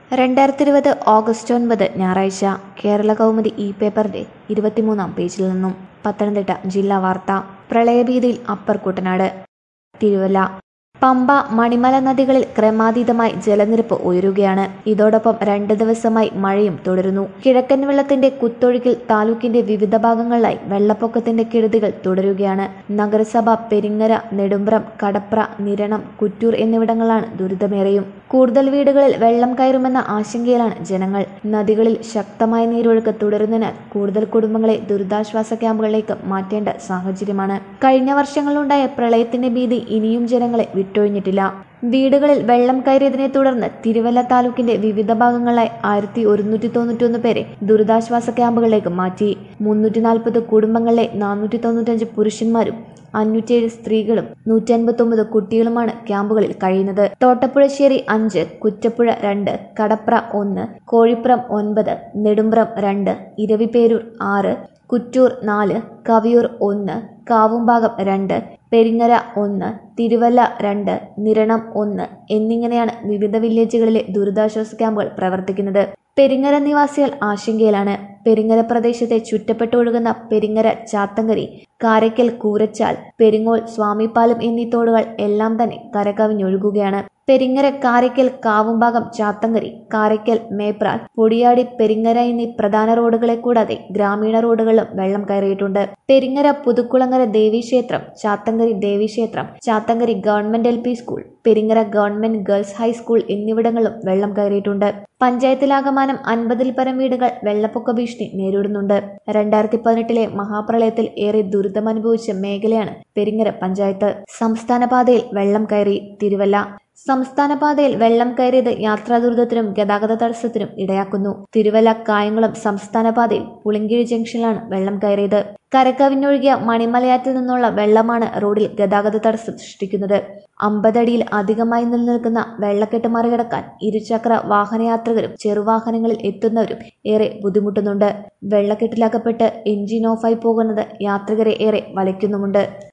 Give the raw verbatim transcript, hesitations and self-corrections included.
രണ്ടായിരത്തി ഇരുപത് ഓഗസ്റ്റ് ഒൻപത് ഞായറാഴ്ച കേരള കൗമുദി ഇ പേപ്പറിന്റെ ഇരുപത്തിമൂന്നാം പേജിൽ നിന്നും പത്തനംതിട്ട ജില്ലാ വാർത്ത. പ്രളയഭീതിയിൽ അപ്പർ കുട്ടനാട്. തിരുവല്ല. പമ്പ, മണിമല നദികളിൽ ക്രമാതീതമായി ജലനിരപ്പ് ഉയരുകയാണ്. ഇതോടൊപ്പം രണ്ട് ദിവസമായി മഴയും തുടരുന്നു. കിഴക്കൻ വെള്ളത്തിന്റെ കുത്തൊഴുക്കിൽ താലൂക്കിന്റെ വിവിധ ഭാഗങ്ങളിലായി വെള്ളപ്പൊക്കത്തിന്റെ കെടുതികൾ തുടരുകയാണ്. നഗരസഭ, പെരിങ്ങര, നെടുമ്പ്രം, കടപ്ര, നിരണം, കുറ്റൂർ എന്നിവിടങ്ങളിലാണ് ദുരിതമേറെയും. കൂടുതൽ വീടുകളിൽ വെള്ളം കയറുമെന്ന ആശങ്കയിലാണ് ജനങ്ങൾ. നദികളിൽ ശക്തമായ നീരൊഴുക്ക് തുടരുന്നതിനാൽ കൂടുതൽ കുടുംബങ്ങളെ ദുരിതാശ്വാസ ക്യാമ്പുകളിലേക്ക് മാറ്റേണ്ട സാഹചര്യമാണ്. കഴിഞ്ഞ വർഷങ്ങളിലുണ്ടായ പ്രളയത്തിന്റെ ഭീതി ഇനിയും ജനങ്ങളെ വിട്ടൊഴിഞ്ഞിട്ടില്ല. വീടുകളിൽ വെള്ളം കയറിയതിനെ തുടർന്ന് തിരുവല്ല താലൂക്കിന്റെ വിവിധ ഭാഗങ്ങളിലായി ആയിരത്തി ഒരുന്നൂറ്റി തൊണ്ണൂറ്റൊന്ന് പേരെ ദുരിതാശ്വാസ ക്യാമ്പുകളിലേക്ക് മാറ്റി. മുന്നൂറ്റി നാൽപ്പത് കുടുംബങ്ങളിലെ നാനൂറ്റി തൊണ്ണൂറ്റഞ്ച് പുരുഷന്മാരും അഞ്ഞൂറ്റിയേഴ് സ്ത്രീകളും നൂറ്റി അൻപത്തി ഒമ്പത് കുട്ടികളുമാണ് ക്യാമ്പുകളിൽ കഴിയുന്നത്. തോട്ടപ്പുഴശ്ശേരി അഞ്ച്, കുറ്റപ്പുഴ രണ്ട്, കടപ്ര ഒന്ന്, കോഴിപ്പുറം ഒൻപത്, നെടുമ്പ്രം രണ്ട്, ഇരവിപേരൂർ ആറ്, കുറ്റൂർ നാല്, കവിയൂർ ഒന്ന്, കാവുംഭാഗം രണ്ട്, പെരിങ്ങര ഒന്ന്, തിരുവല്ല രണ്ട്, നിരണം ഒന്ന് എന്നിങ്ങനെയാണ് വിവിധ വില്ലേജുകളിലെ ദുരിതാശ്വാസ ക്യാമ്പുകൾ പ്രവർത്തിക്കുന്നത്. പെരിങ്ങര നിവാസികൾ ആശങ്കയിലാണ്. പെരിങ്ങര പ്രദേശത്തെ ചുറ്റപ്പെട്ട് ഒഴുകുന്ന പെരിങ്ങര, ചാത്തങ്കരി, കാരയ്ക്കൽ, കൂരച്ചാൽ, പെരിങ്ങോൾ, സ്വാമിപ്പാലം എന്നീ തോടുകൾ എല്ലാം തന്നെ കരകവിഞ്ഞൊഴുകുകയാണ്. പെരിങ്ങര, കാരയ്ക്കൽ, കാവുംഭാഗം, ചാത്തങ്കരി, കാരയ്ക്കൽ, മേപ്രാൽ, പൊടിയാടി, പെരിങ്ങര എന്നീ പ്രധാന റോഡുകളെ കൂടാതെ ഗ്രാമീണ റോഡുകളിലും വെള്ളം കയറിയിട്ടുണ്ട്. പെരിങ്ങര പുതുക്കുളങ്ങര ദേവീക്ഷേത്രം, ചാത്തങ്കരി ദേവീക്ഷേത്രം, Chathankary government L P school, Peringara government girls high school എന്നിവിടങ്ങളിലും വെള്ളം കയറിയിട്ടുണ്ട്. പഞ്ചായത്തിലാകമാനം അൻപതിൽ പരം വീടുകൾ വെള്ളപ്പൊക്ക ഭീഷണി നേരിടുന്നുണ്ട്. രണ്ടായിരത്തി പതിനെട്ടിലെ മഹാപ്രളയത്തിൽ ഏറെ ദുരിതമനുഭവിച്ച മേഖലയാണ് പെരിങ്ങര പഞ്ചായത്ത്. സംസ്ഥാന പാതയിൽ വെള്ളം കയറി. തിരുവല്ല. സംസ്ഥാന പാതയിൽ വെള്ളം കയറിയത് യാത്രാ ദുരിതത്തിനും ഗതാഗത തടസ്സത്തിനും ഇടയാക്കുന്നു. തിരുവല്ല കായംകുളം സംസ്ഥാന പാതയിൽ പുളിങ്കിഴി ജംഗ്ഷനിലാണ് വെള്ളം കയറിയത്. കരകവിഞ്ഞൊഴുകിയ മണിമലയാറ്റിൽ നിന്നുള്ള വെള്ളമാണ് റോഡിൽ ഗതാഗത തടസ്സം സൃഷ്ടിക്കുന്നത്. അമ്പതടിയിൽ അധികമായി നിലനിൽക്കുന്ന വെള്ളക്കെട്ട് മറികടക്കാൻ ഇരുചക്ര വാഹനയാത്രികരും ചെറുവാഹനങ്ങളിൽ എത്തുന്നവരും ഏറെ ബുദ്ധിമുട്ടുന്നുണ്ട്. വെള്ളക്കെട്ടിലകപ്പെട്ട് എഞ്ചിൻ ഓഫായി പോകുന്നത് യാത്രികരെ ഏറെ വലയ്ക്കുന്നുമുണ്ട്.